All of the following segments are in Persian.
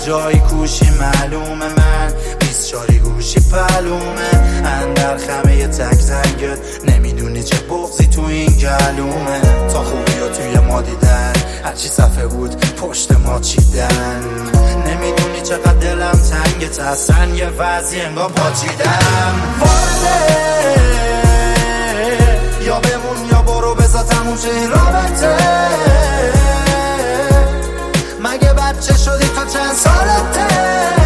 جایی کوشی معلومه، من 24 گوشی پلومه، اندر خمه تک رنگت نمیدونی چه بغضی تو این گلومه. تا خوبی ها توی ما دیدن، هرچی صفحه بود پشت ما چیدن، نمیدونی چقدر دلم تنگت، اصلا یه وضعی انگار پاچیدم. وارده یا بمون یا برو، بذار تموم شه این رابطه. مگه بچه شدی تو چند سالته؟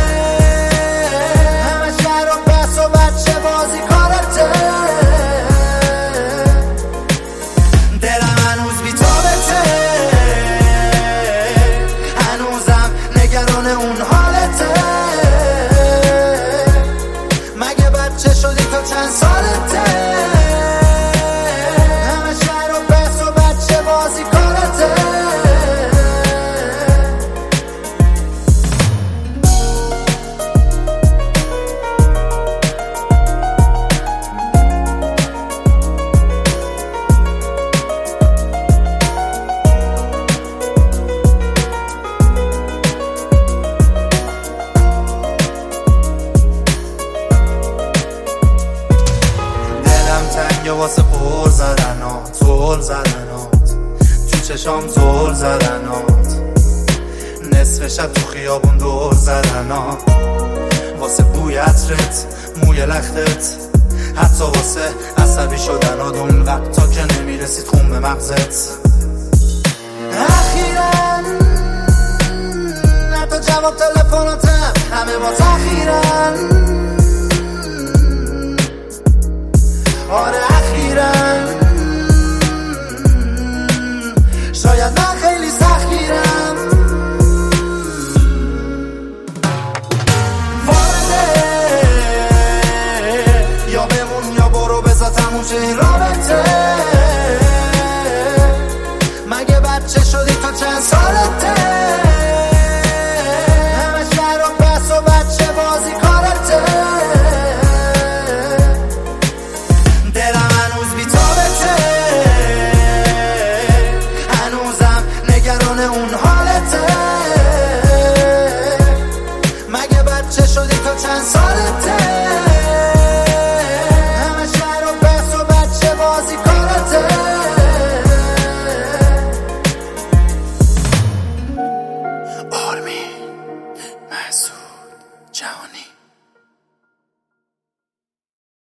همه شهر و بس و بچه بازی کارته. دلم هنوز بی تابته، هنوزم نگران اون حالته. مگه بچه شدی تو چند سالته؟ همه شهر و بس و بچه بازی کارته. تنگه واسه پر زدنات، زل زدنات تو چشام، زل زدنات نصف شب تو خیابون دور زدنات، واسه بوی عطرت، موی لختت، حتی واسه عصبی شدنات اون وقتا که نمیرسید خون به مغزت. اخیراً حتی جواب تلفناتم همه با تأخیرن. آره اخیراً شاید من خیلی سختگیرم. وارده یا بمون یا برو، بذار تموم شه این رابطه. مگه بچه شدی تو چند سالته؟ همه شهر و بس و بچه بازی کارته. اون حالته. مگه بچه شدی تو چند سالته؟ همه شهر و بس و بچه بازی کارته. آرمین مسعود جهانی.